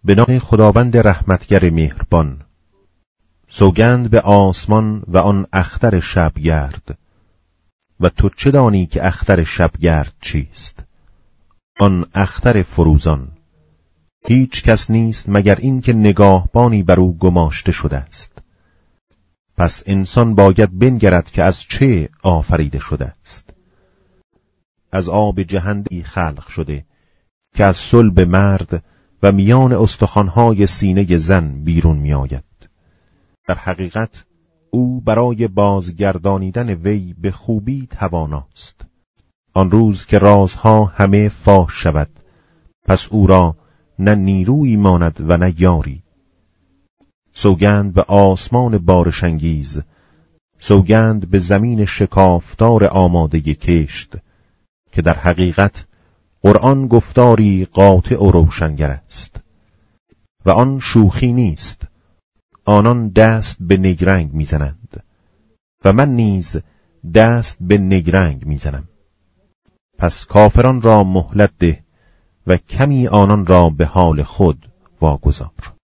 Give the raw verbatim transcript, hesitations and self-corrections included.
به نام خداوند رحمتگر مهربان. سوگند به آسمان و آن اختر شبگرد. و تو چه دانی که اختر شبگرد چیست؟ آن اختر فروزان. هیچ کس نیست مگر این که نگاهبانی بر او گماشته شده است. پس انسان باید بنگرد که از چه آفریده شده است. از آب جهنمی خلق شده که از صلب مرد و میان استخوان‌های سینه زن بیرون می آید. در حقیقت او برای بازگردانیدن وی به خوبی تواناست. آن روز که رازها همه فاش شود، پس او را نه نیرویی ماند و نه یاری. سوگند به آسمان بارشانگیز، سوگند به زمین شکافتار آماده کشت، که در حقیقت قرآن گفتاری قاطع و روشنگر است و آن شوخی نیست. آنان دست به نگرنگ میزنند و من نیز دست به نگرنگ میزنم. پس کافران را مهلت ده و کمی آنان را به حال خود واگذار.